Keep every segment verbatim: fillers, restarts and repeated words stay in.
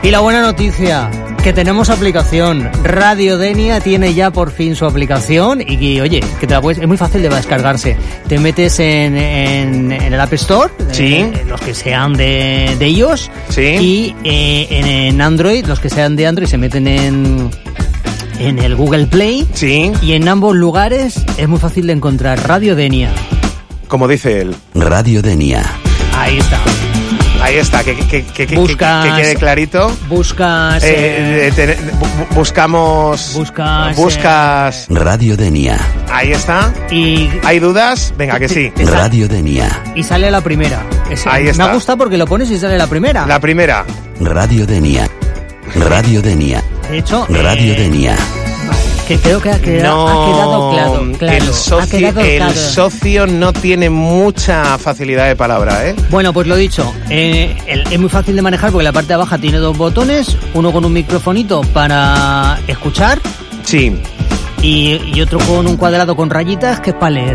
Y la buena noticia, que tenemos aplicación. Radio Denia tiene ya por fin su aplicación y, y oye, que te la puedes, es muy fácil de descargarse. Te metes en, en, en el App Store, sí. eh, los que sean de, de iOS, sí. y eh, en, en Android, los que sean de Android se meten en, en el Google Play. Sí. Y en ambos lugares es muy fácil de encontrar Radio Denia. Como dice él. Radio Denia. Ahí está. Ahí está, que, que, que, que, buscas, que quede clarito. Buscas... Eh, eh, ten, bu buscamos... Buscas... Buscas... Eh, Radio Denia. Ahí está. Y... ¿Hay dudas? Venga, que sí. Radio Denia. Y sale la primera. Es, Ahí está. Me gusta porque lo pones y sale la primera. La primera. Radio Denia. Radio Denia. De hecho... Radio eh, Denia. Que creo que ha quedado, no, ha quedado claro, claro. El, socio, ha quedado el claro. socio no tiene mucha facilidad de palabra, ¿eh? Bueno, pues lo dicho, eh, el, es muy fácil de manejar porque la parte de abajo tiene dos botones, uno con un microfonito para escuchar. Sí. Y, y otro con un cuadrado con rayitas que es para leer.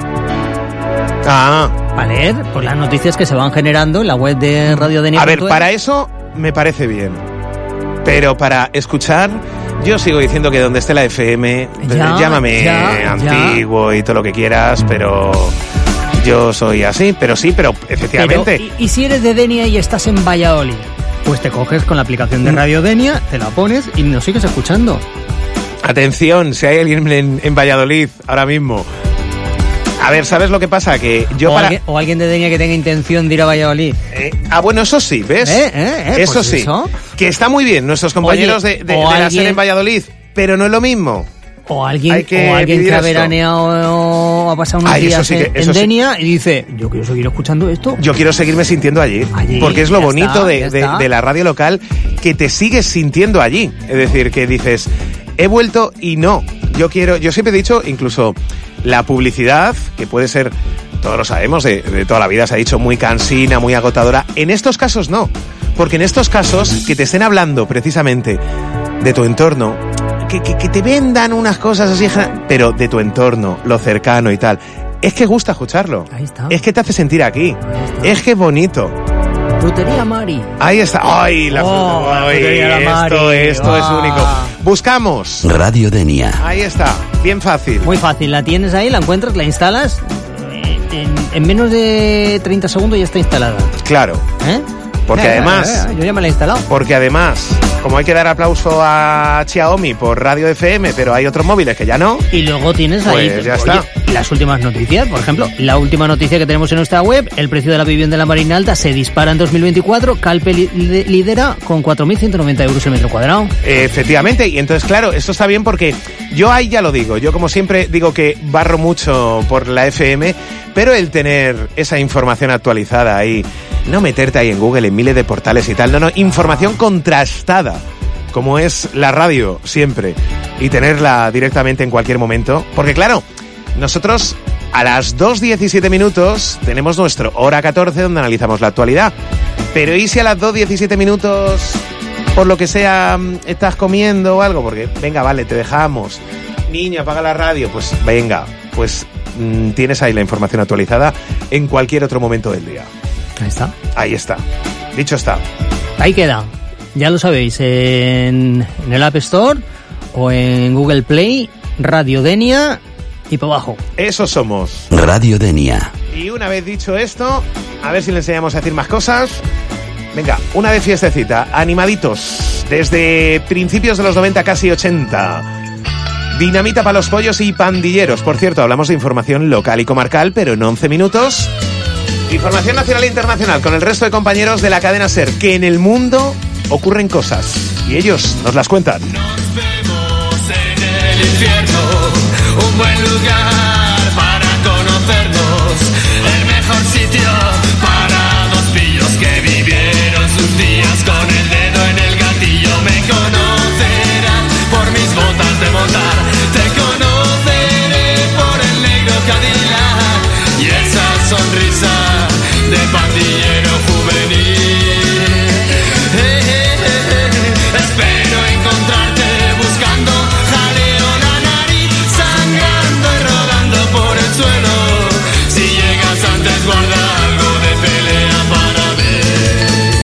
Ah. Para leer, pues las noticias que se van generando en la web de Radio Denia. A ver, para eso me parece bien. Pero para escuchar, yo sigo diciendo que donde esté la F M, ya, llámame ya, antiguo ya. y todo lo que quieras, pero yo soy así, pero sí, pero efectivamente. Pero, y, y si eres de Denia y estás en Valladolid, pues te coges con la aplicación de Radio Denia, te la pones y nos sigues escuchando. Atención, si hay alguien en, en Valladolid ahora mismo. A ver, ¿sabes lo que pasa? Que yo o, para... alguien, o alguien de Denia que tenga intención de ir a Valladolid. Eh, ah, bueno, eso sí, ¿ves? ¿Eh? ¿Eh? ¿Eh? Eso Pues sí. Eso. Que está muy bien, nuestros compañeros Oye, de, de, de alguien... la SER en Valladolid, pero no es lo mismo. O alguien, Hay que o alguien que ha esto. veraneado o ha pasado unos Ay, días sí que, en, en Denia sí. Y dice, yo quiero seguir escuchando esto. Yo quiero seguirme sintiendo allí, allí porque es lo bonito está, de, de, de la radio local, que te sigues sintiendo allí. Es decir, que dices, he vuelto y no. Yo quiero, yo siempre he dicho, incluso la publicidad, que puede ser, todos lo sabemos, de, de toda la vida se ha dicho muy cansina, muy agotadora. En estos casos no, porque en estos casos que te estén hablando precisamente de tu entorno, que, que, que te vendan unas cosas así, pero de tu entorno, lo cercano y tal, es que gusta escucharlo. Ahí está. Es que te hace sentir aquí. Es que es bonito. Frutería Mari. Ahí está. ¡Ay, la oh, frutería! La frutería la Mari. Esto, esto oh. es único. Buscamos. Radio Denia. Ahí está. Bien fácil. Muy fácil. La tienes ahí, la encuentras, la instalas. En, en menos de treinta segundos ya está instalada. Claro. ¿Eh? Porque eh, además... Eh, eh, yo ya me la he instalado. Porque además, como hay que dar aplauso a Xiaomi por Radio F M, pero hay otros móviles que ya no. Y luego tienes ahí... Pues ya oye, está. Las últimas noticias, por ejemplo, la última noticia que tenemos en nuestra web, el precio de la vivienda en la Marina Alta se dispara en dos mil veinticuatro, Calpe li lidera con cuatro mil ciento noventa euros el metro cuadrado. Efectivamente, y entonces claro, esto está bien porque yo ahí ya lo digo, yo como siempre digo que barro mucho por la F M, pero el tener esa información actualizada ahí, no meterte ahí en Google, en miles de portales y tal, no, no, información contrastada, como es la radio siempre, y tenerla directamente en cualquier momento, porque claro, nosotros a las dos diecisiete minutos tenemos nuestro Hora catorce donde analizamos la actualidad. Pero ¿y si a las dos diecisiete minutos, por lo que sea, estás comiendo o algo? Porque, venga, vale, te dejamos. Niño, apaga la radio. Pues venga, pues mmm, tienes ahí la información actualizada en cualquier otro momento del día. Ahí está. Ahí está. Dicho está. Ahí queda. Ya lo sabéis, en, en el App Store o en Google Play, Radio Denia... Y para abajo. Eso somos. Radio Denia. Y una vez dicho esto, a ver si le enseñamos a decir más cosas. Venga, una de fiestecita, animaditos, desde principios de los noventa, casi ochenta. Dinamita para los pollos y pandilleros. Por cierto, hablamos de información local y comarcal, pero en once minutos. Información nacional e internacional con el resto de compañeros de la cadena SER, que en el mundo ocurren cosas. Y ellos nos las cuentan. Nos vemos en el infierno. Un buen lugar para conocernos, el mejor sitio para